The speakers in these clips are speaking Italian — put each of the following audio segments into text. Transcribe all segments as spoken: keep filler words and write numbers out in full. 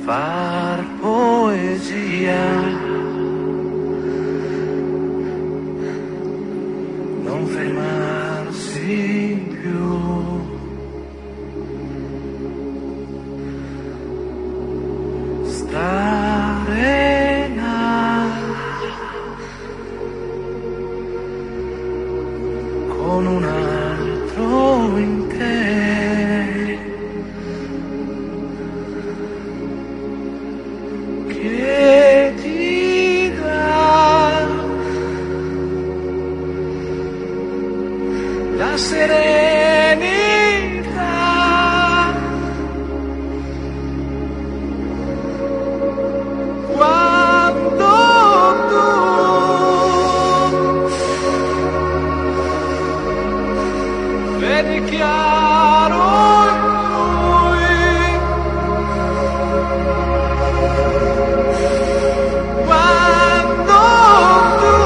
far poesia, non fermarsi più. Stare là con un altro in te, che ti dà la serenità, quando tu vedi chiaro in lui, quando tu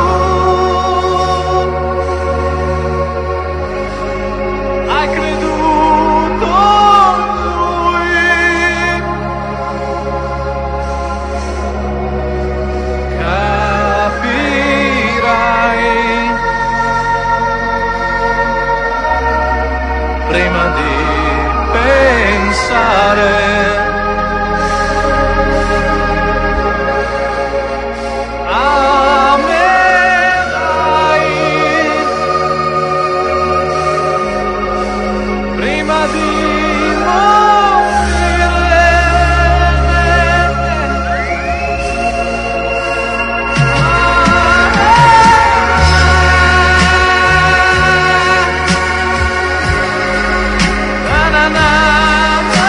hai creduto in lui, capirai prima di pensare. Amerai prima di morire. Na na na na.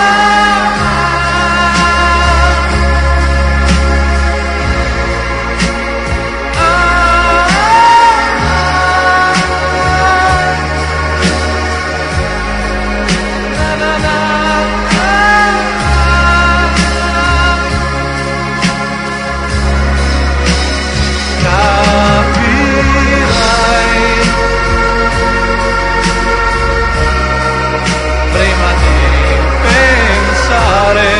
Capirai prima di pensare.